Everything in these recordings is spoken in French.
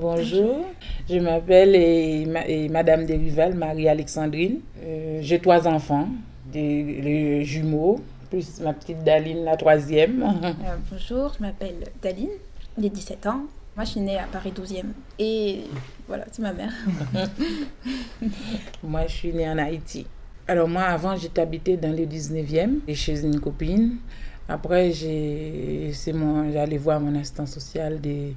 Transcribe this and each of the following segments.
Bonjour, je m'appelle Madame Desrival, Marie-Alexandrine. J'ai 3 enfants, les jumeaux, plus ma petite Daline, la 3e. Bonjour, je m'appelle Daline, j'ai 17 ans. Moi, je suis née à Paris 12e. Et voilà, c'est ma mère. Moi, je suis née en Haïti. Alors moi, avant, j'étais habitée dans le 19e, chez une copine. Après, j'allais voir mon assistant social des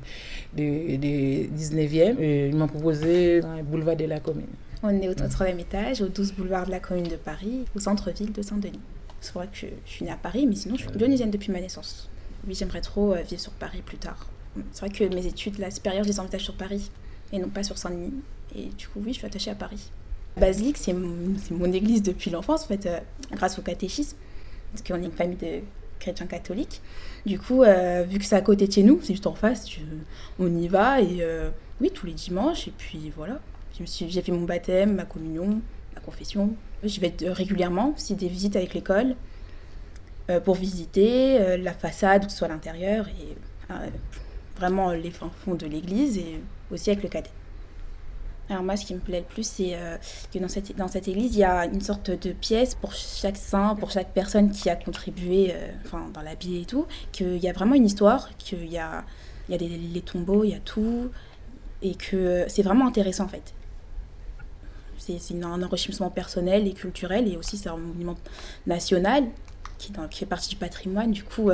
19e. Ils m'ont proposé un boulevard de la Commune. On est au 3e étage, au 12 boulevard de la Commune de Paris, au centre-ville de Saint-Denis. C'est vrai que je suis née à Paris, mais sinon, je suis lyonnaisienne depuis ma naissance. Oui, j'aimerais trop vivre sur Paris plus tard. C'est vrai que mes études supérieures, je les envisage sur Paris et non pas sur Saint-Denis. Et du coup, oui, je suis attachée à Paris. La basilique, c'est mon église depuis l'enfance, en fait, grâce au catéchisme, parce qu'on est une famille de chrétiens catholiques. Du coup, vu que c'est à côté de chez nous, c'est juste en face, on y va, et oui, tous les dimanches, et puis voilà. J'ai fait mon baptême, ma communion, ma confession. J'y vais régulièrement, aussi des visites avec l'école, pour visiter la façade, que ce soit l'intérieur, et vraiment les fonds de l'église, et aussi avec le cadet. Alors moi, ce qui me plaît le plus, c'est que dans cette église, il y a une sorte de pièce pour chaque saint, pour chaque personne qui a contribué dans la Bible et tout, qu'il y a vraiment une histoire, qu'il y a les tombeaux, il y a tout, et que c'est vraiment intéressant en fait. C'est un enrichissement personnel et culturel, et aussi c'est un monument national qui fait partie du patrimoine. Du coup,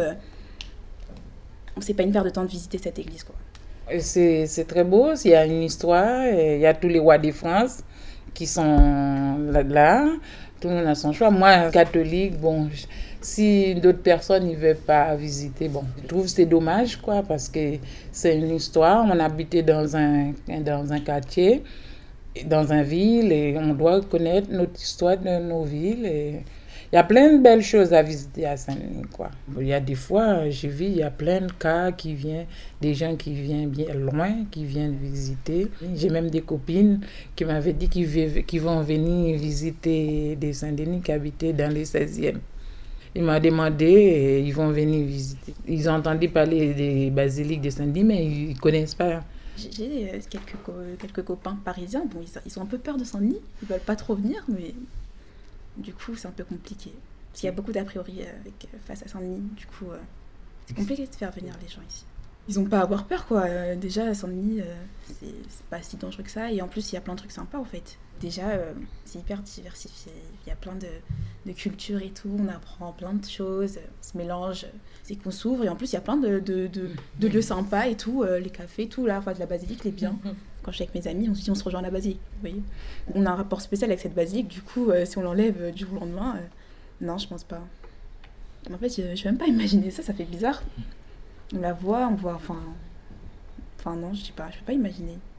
c'est pas une perte de temps de visiter cette église, quoi. C'est très beau, il y a une histoire, il y a tous les rois de France qui sont là, tout le monde a son choix. Moi, catholique, bon, si d'autres personnes ne veulent pas visiter, bon, je trouve que c'est dommage, quoi, parce que c'est une histoire. On habitait dans un quartier, dans une ville, et on doit connaître notre histoire de nos villes. Et il y a plein de belles choses à visiter à Saint-Denis, quoi. Il y a des fois, j'ai vu, il y a plein de cas des gens qui viennent bien loin, qui viennent visiter. J'ai même des copines qui m'avaient dit qu'ils vont venir visiter des Saint-Denis qui habitaient dans les 16e. Ils m'ont demandé et ils vont venir visiter. Ils ont entendu parler des basiliques de Saint-Denis, mais ils ne connaissent pas. J'ai quelques copains parisiens. Bon, ils ont un peu peur de Saint-Denis. Ils ne veulent pas trop venir, mais du coup, c'est un peu compliqué. Parce qu'il y a beaucoup d'a priori face à Saint-Denis. Du coup, c'est compliqué de faire venir les gens ici. Ils n'ont pas à avoir peur, quoi. Déjà, à Saint-Denis, c'est pas si dangereux que ça. Et en plus, il y a plein de trucs sympas, en fait. Déjà, c'est hyper diversifié. Il y a plein de cultures et tout. On apprend plein de choses. On se mélange. C'est qu'on s'ouvre. Et en plus, il y a plein de lieux sympas et tout. Les cafés, tout, là. Enfin, de la basilique, les biens. Quand je suis avec mes amis, on se dit on se rejoint à la basilique. Vous voyez, on a un rapport spécial avec cette basilique. Du coup, si on l'enlève du jour au lendemain, non, je pense pas. En fait, je vais même pas imaginer ça. Ça fait bizarre. On la voit, enfin non, je sais pas, je peux pas imaginer.